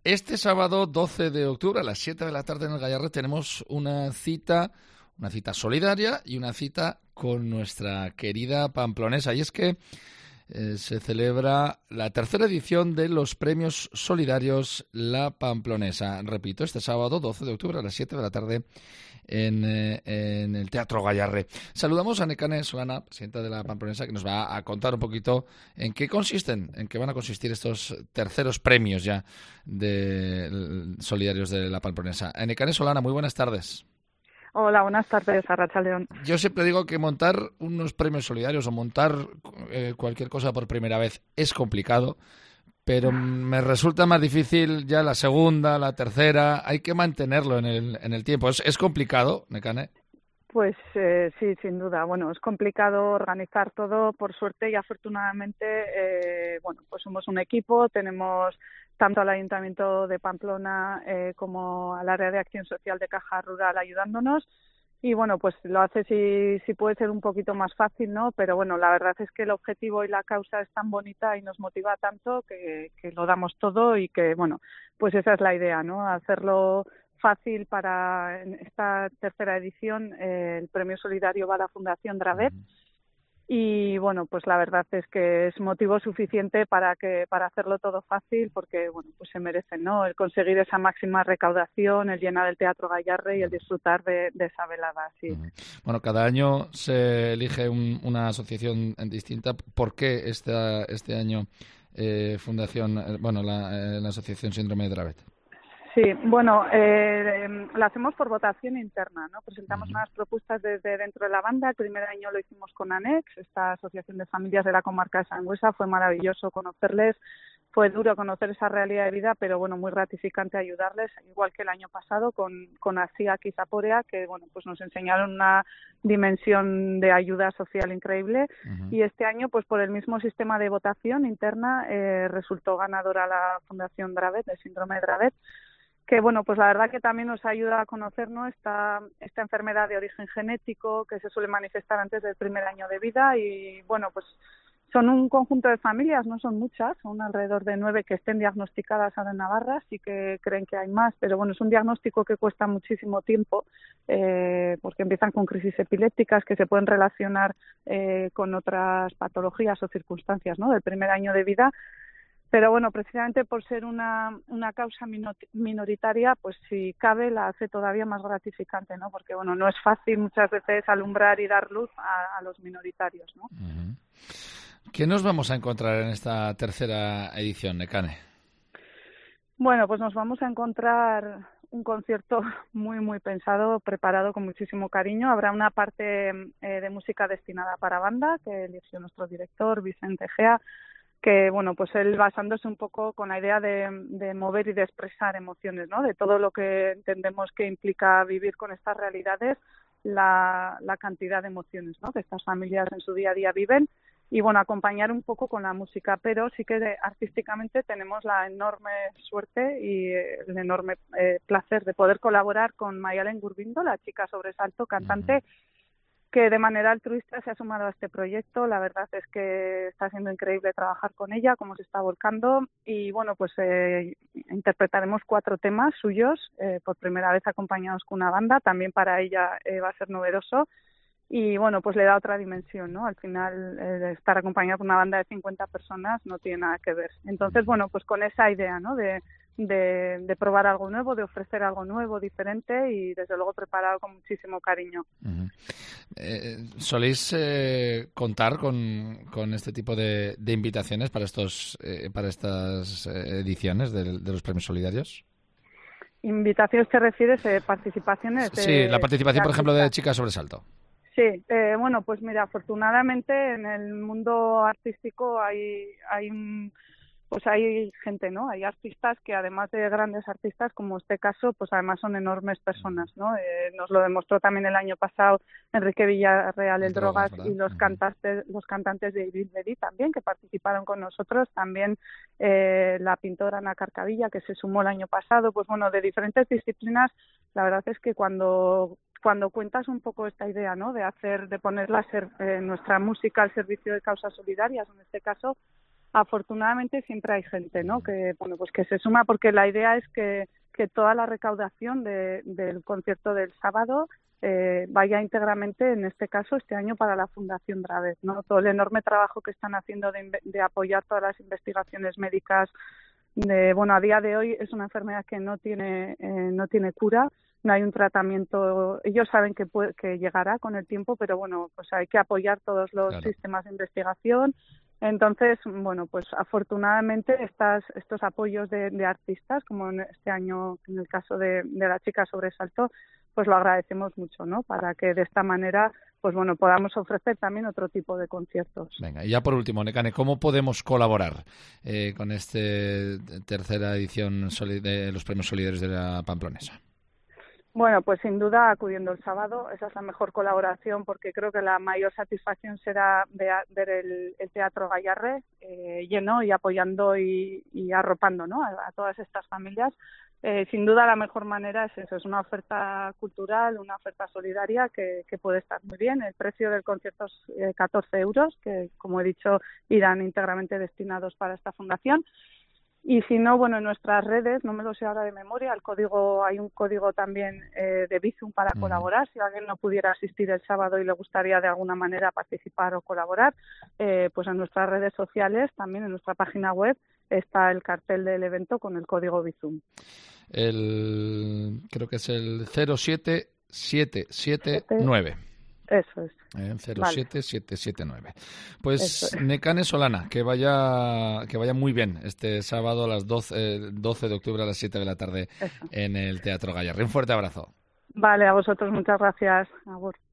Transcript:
Este sábado 12 de octubre a las 7 de la tarde en el Gallarre tenemos una cita solidaria y una cita con nuestra querida pamplonesa. Y es que se celebra la tercera edición de los premios solidarios La Pamplonesa. Repito, este sábado 12 de octubre a las 7 de la tarde en el Teatro Gallarre. Saludamos a Nekane Solana, presidenta de La Pamplonesa, que nos va a contar un poquito en qué van a consistir estos terceros premios ya de solidarios de La Pamplonesa. Nekane Solana, muy buenas tardes. Hola, buenas tardes, Arratsaldeon. Yo siempre digo que montar unos premios solidarios o montar cualquier cosa por primera vez es complicado, pero me resulta más difícil ya la segunda, la tercera. Hay que mantenerlo en el tiempo. ¿Es complicado, Nekane? Pues sí, sin duda. Bueno, es complicado organizar todo. Por suerte y afortunadamente, pues somos un equipo. Tenemos tanto al Ayuntamiento de Pamplona como al Área de Acción Social de Caja Rural ayudándonos. Y bueno, pues lo hace si puede ser un poquito más fácil, ¿no? Pero bueno, la verdad es que el objetivo y la causa es tan bonita y nos motiva tanto que lo damos todo y que, bueno, pues esa es la idea, ¿no? Hacerlo fácil para en esta tercera edición. El premio solidario va a la Fundación Dravet. Y bueno, pues la verdad es que es motivo suficiente para hacerlo todo fácil, porque bueno, pues se merecen, ¿no? El conseguir esa máxima recaudación, el llenar el Teatro Gallarre y el disfrutar de esa velada, sí. Bueno, cada año se elige una asociación distinta. ¿Por qué este año la Asociación Síndrome de Dravet? Sí, bueno, la hacemos por votación interna, ¿no? Presentamos unas propuestas desde dentro de la banda. El primer año lo hicimos con ANEX, esta asociación de familias de la comarca de Sangüesa. Fue maravilloso conocerles, fue duro conocer esa realidad de vida, pero bueno, muy gratificante ayudarles, igual que el año pasado con ASIAC y Zaporea, que bueno, pues nos enseñaron una dimensión de ayuda social increíble. Y este año, pues por el mismo sistema de votación interna, resultó ganadora la Fundación Dravet, de Síndrome de Dravet, que bueno, pues la verdad que también nos ayuda a conocer, ¿no?, esta enfermedad de origen genético que se suele manifestar antes del primer año de vida. Y bueno, pues son un conjunto de familias, no son muchas, son alrededor de 9 que estén diagnosticadas ahora en Navarra. Sí que creen que hay más, pero bueno, es un diagnóstico que cuesta muchísimo tiempo, porque empiezan con crisis epilépticas que se pueden relacionar con otras patologías o circunstancias, ¿no?, del primer año de vida. Pero bueno, precisamente por ser una causa minoritaria, pues si cabe la hace todavía más gratificante, ¿no? Porque bueno, no es fácil muchas veces alumbrar y dar luz a los minoritarios, ¿no? ¿Qué nos vamos a encontrar en esta tercera edición, Nekane? Bueno, pues nos vamos a encontrar un concierto muy, muy pensado, preparado con muchísimo cariño. Habrá una parte de música destinada para banda, que eligió nuestro director, Vicente Gea, que bueno, pues él basándose un poco con la idea de mover y de expresar emociones, ¿no?, de todo lo que entendemos que implica vivir con estas realidades, la cantidad de emociones, ¿no?, que estas familias en su día a día viven. Y bueno, acompañar un poco con la música, pero sí que artísticamente tenemos la enorme suerte y el enorme placer de poder colaborar con Mayalen Gurbindo, la chica sobresalto, cantante, que de manera altruista se ha sumado a este proyecto. La verdad es que está siendo increíble trabajar con ella, cómo se está volcando. Y bueno, pues interpretaremos 4 temas suyos, por primera vez acompañados con una banda. También para ella va a ser novedoso. Y bueno, pues le da otra dimensión, ¿no? Al final, estar acompañado por una banda de 50 personas no tiene nada que ver. Entonces, bueno, pues con esa idea, ¿no?, de probar algo nuevo, de ofrecer algo nuevo, diferente y desde luego preparado con muchísimo cariño. ¿Soléis contar con este tipo de invitaciones para estas ediciones de los premios solidarios? ¿Invitaciones te refieres? ¿Participaciones? Sí, la participación, por ejemplo, de Chicas Sobresalto. Sí, bueno, pues mira, afortunadamente en el mundo artístico hay gente, ¿no? Hay artistas que además de grandes artistas, como este caso, pues además son enormes personas, ¿no? Nos lo demostró también el año pasado Enrique Villarreal, el Drogas, y los cantantes de Bilberi también, que participaron con nosotros, también la pintora Ana Carcavilla, que se sumó el año pasado. Pues bueno, de diferentes disciplinas. La verdad es que cuando cuentas un poco esta idea, ¿no?, de poner nuestra música al servicio de causas solidarias, en este caso, afortunadamente siempre hay gente, ¿no? Que, bueno, pues que se suma, porque la idea es que toda la recaudación del concierto del sábado vaya íntegramente, en este caso, este año para la Fundación Dravet, ¿no? Todo el enorme trabajo que están haciendo de apoyar todas las investigaciones médicas. Bueno, a día de hoy es una enfermedad que no tiene cura, no hay un tratamiento. Ellos saben que llegará con el tiempo, pero bueno, pues hay que apoyar todos los sistemas de investigación. Entonces, bueno, pues afortunadamente estos apoyos de artistas, como en este año en el caso de la chica sobresaltó, pues lo agradecemos mucho, ¿no? Para que de esta manera, pues bueno, podamos ofrecer también otro tipo de conciertos. Venga, y ya por último, Nekane, ¿cómo podemos colaborar con esta tercera edición de los Premios Solidarios de la Pamplonesa? Bueno, pues sin duda acudiendo el sábado, esa es la mejor colaboración, porque creo que la mayor satisfacción será ver el Teatro Gayarre lleno y apoyando y arropando, ¿no? a todas estas familias. Sin duda la mejor manera es eso, es una oferta cultural, una oferta solidaria que puede estar muy bien. El precio del concierto es 14 euros, que como he dicho irán íntegramente destinados para esta fundación. Y si no, bueno, en nuestras redes, no me lo sé ahora de memoria, hay un código también de Bizum para colaborar. Si alguien no pudiera asistir el sábado y le gustaría de alguna manera participar o colaborar, pues en nuestras redes sociales, también en nuestra página web, está el cartel del evento con el código Bizum. Creo que es el 07779. Eso es. 07779. Pues Nekane Solana, que vaya muy bien este sábado a las 12 de octubre a las 7 de la tarde en el Teatro Gayarre. Un fuerte abrazo. Vale, a vosotros muchas gracias. Agur.